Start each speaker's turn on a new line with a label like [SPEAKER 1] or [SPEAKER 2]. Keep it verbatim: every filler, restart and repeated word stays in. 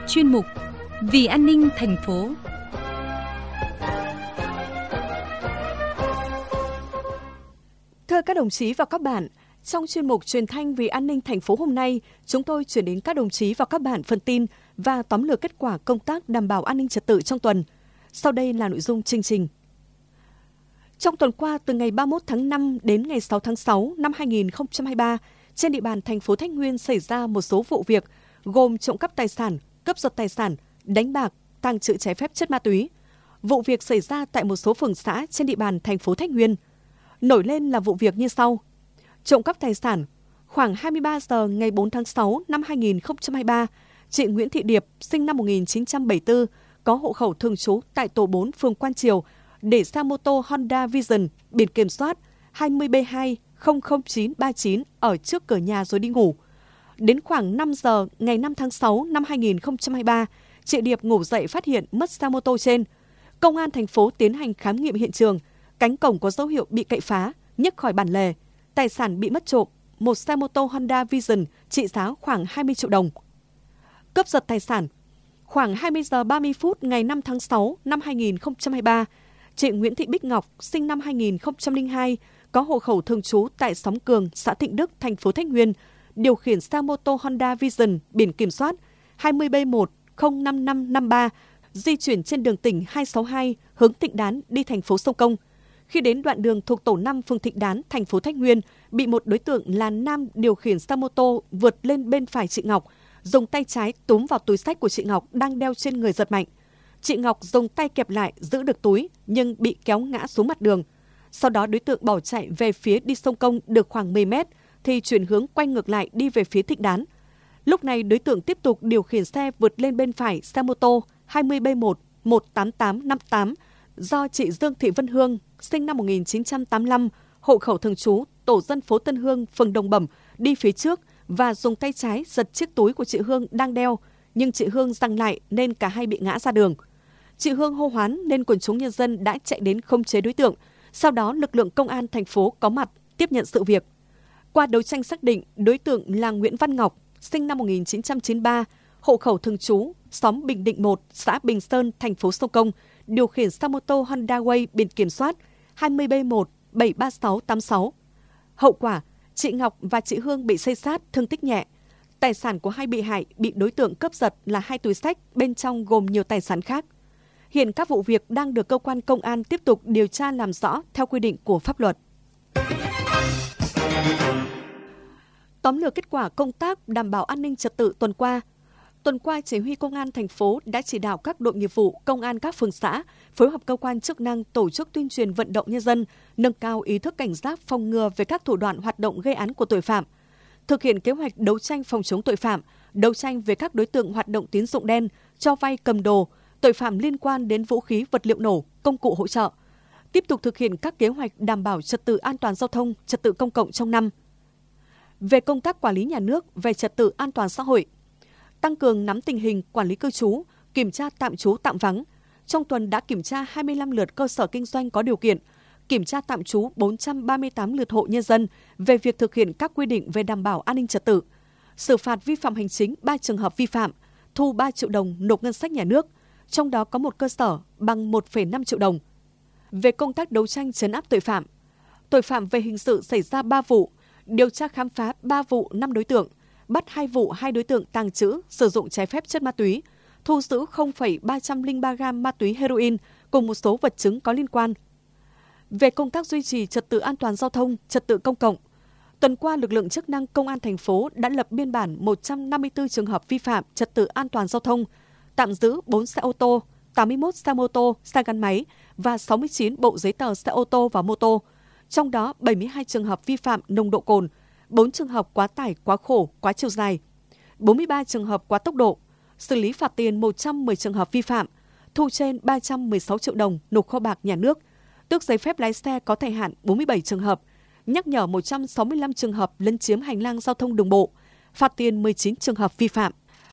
[SPEAKER 1] chuyên mục Vì an ninh thành phố.
[SPEAKER 2] Thưa các đồng chí và các bạn, trong chuyên mục Truyền thanh Vì an ninh thành phố hôm nay, chúng tôi chuyển đến các đồng chí và các bạn phần tin và tóm lược kết quả công tác đảm bảo an ninh trật tự trong tuần. Sau đây là nội dung chương trình. Trong tuần qua, từ ngày ba mươi mốt tháng năm đến ngày sáu tháng sáu năm hai nghìn không trăm hai mươi ba, trên địa bàn thành phố Thái Nguyên xảy ra một số vụ việc gồm trộm cắp tài sản, cướp giật tài sản, đánh bạc, tàng trữ trái phép chất ma túy. Vụ việc xảy ra tại một số phường xã trên địa bàn thành phố Thái Nguyên. Nổi lên là vụ việc như sau. Trộm cắp tài sản, khoảng hai mươi ba giờ ngày bốn tháng sáu năm hai nghìn không trăm hai mươi ba, chị Nguyễn Thị Điệp, sinh năm một nghìn chín trăm bảy mươi tư, có hộ khẩu thường trú tại tổ bốn phường Quan Triều, để xe mô tô Honda Vision biển kiểm soát hai mươi B hai không không chín ba chín ở trước cửa nhà rồi đi ngủ. Đến khoảng năm giờ ngày năm tháng sáu năm hai nghìn không trăm hai mươi ba, chị Điệp ngủ dậy phát hiện mất xe mô tô trên. Công an thành phố tiến hành khám nghiệm hiện trường, cánh cổng có dấu hiệu bị cậy phá, nhấc khỏi bản lề, tài sản bị mất trộm, một xe mô tô Honda Vision trị giá khoảng hai mươi triệu đồng. Cướp giật tài sản, khoảng hai mươi giờ ba mươi phút ngày năm tháng sáu năm hai nghìn không trăm hai mươi ba, chị Nguyễn Thị Bích Ngọc, sinh năm hai nghìn không trăm lẻ hai, có hộ khẩu thường trú tại xóm Cường, xã Thịnh Đức, thành phố Thái Nguyên, điều khiển xe mô tô Honda Vision biển kiểm soát hai mươi B một không năm năm năm ba, di chuyển trên đường tỉnh hai sáu hai hướng Thịnh Đán đi thành phố Sông Công. Khi đến đoạn đường thuộc tổ năm phường Thịnh Đán, thành phố Thái Nguyên, bị một đối tượng là nam điều khiển xe mô tô vượt lên bên phải chị Ngọc, dùng tay trái túm vào túi xách của chị Ngọc đang đeo trên người giật mạnh. Chị Ngọc dùng tay kẹp lại giữ được túi nhưng bị kéo ngã xuống mặt đường. Sau đó đối tượng bỏ chạy về phía đi Sông Công được khoảng mười mét thì chuyển hướng quay ngược lại đi về phía Thịnh Đán. Lúc này đối tượng tiếp tục điều khiển xe vượt lên bên phải xe mô tô hai mươi B một một tám tám năm tám do chị Dương Thị Vân Hương, sinh năm một nghìn chín trăm tám mươi lăm, hộ khẩu thường trú tổ dân phố Tân Hương, phường Đồng Bẩm đi phía trước và dùng tay trái giật chiếc túi của chị Hương đang đeo, nhưng chị Hương giằng lại nên cả hai bị ngã ra đường. Chị Hương hô hoán nên quần chúng nhân dân đã chạy đến khống chế đối tượng. Sau đó lực lượng công an thành phố có mặt tiếp nhận sự việc. Qua đấu tranh xác định đối tượng là Nguyễn Văn Ngọc, sinh năm một nghìn chín trăm chín mươi ba, hộ khẩu thường trú xóm Bình Định một, xã Bình Sơn, thành phố Sông Công, điều khiển xe mô tô Honda Way biển kiểm soát hai mươi B một bảy ba sáu tám sáu. Hậu quả, chị Ngọc và chị Hương bị xây xát, thương tích nhẹ. Tài sản của hai bị hại bị đối tượng cướp giật là hai túi xách, bên trong gồm nhiều tài sản khác. Hiện các vụ việc đang được cơ quan công an tiếp tục điều tra làm rõ theo quy định của pháp luật. Tóm lược kết quả công tác đảm bảo an ninh trật tự tuần qua. Tuần qua, Chỉ huy Công an thành phố đã chỉ đạo các đội nghiệp vụ, công an các phường xã phối hợp cơ quan chức năng tổ chức tuyên truyền vận động nhân dân, nâng cao ý thức cảnh giác phòng ngừa về các thủ đoạn hoạt động gây án của tội phạm, thực hiện kế hoạch đấu tranh phòng chống tội phạm, đấu tranh về các đối tượng hoạt động tín dụng đen, cho vay cầm đồ, tội phạm liên quan đến vũ khí, vật liệu nổ, công cụ hỗ trợ. Tiếp tục thực hiện các kế hoạch đảm bảo trật tự an toàn giao thông, trật tự công cộng trong năm. Về công tác quản lý nhà nước về trật tự an toàn xã hội, tăng cường nắm tình hình quản lý cư trú, kiểm tra tạm trú tạm vắng. Trong tuần đã kiểm tra hai mươi lăm lượt cơ sở kinh doanh có điều kiện, kiểm tra tạm trú bốn trăm ba mươi tám lượt hộ nhân dân về việc thực hiện các quy định về đảm bảo an ninh trật tự. Xử phạt vi phạm hành chính ba trường hợp vi phạm, thu ba triệu đồng nộp ngân sách nhà nước, trong đó có một cơ sở bằng một phẩy năm triệu đồng. Về công tác đấu tranh trấn áp tội phạm, tội phạm về hình sự xảy ra ba vụ, điều tra khám phá ba vụ năm đối tượng, bắt hai vụ hai đối tượng tàng trữ, sử dụng trái phép chất ma túy, thu giữ không phẩy ba trăm lẻ ba gam ma túy heroin cùng một số vật chứng có liên quan. Về công tác duy trì trật tự an toàn giao thông, trật tự công cộng, tuần qua lực lượng chức năng công an thành phố đã lập biên bản một trăm năm mươi tư trường hợp vi phạm trật tự an toàn giao thông, tạm giữ bốn xe ô tô, tám mươi mốt xe mô tô, xe gắn máy và sáu mươi chín bộ giấy tờ xe ô tô và mô tô. Trong đó bảy mươi hai trường hợp vi phạm nồng độ cồn, bốn trường hợp quá tải, quá khổ, quá chiều dài, bốn mươi ba trường hợp quá tốc độ, xử lý phạt tiền một trăm mười trường hợp vi phạm, thu trên ba trăm mười sáu triệu đồng nộp kho bạc nhà nước, tước giấy phép lái xe có thời hạn bốn mươi bảy trường hợp, nhắc nhở một trăm sáu mươi lăm trường hợp lấn chiếm hành lang giao thông đường bộ, phạt tiền mười chín trường hợp vi phạm.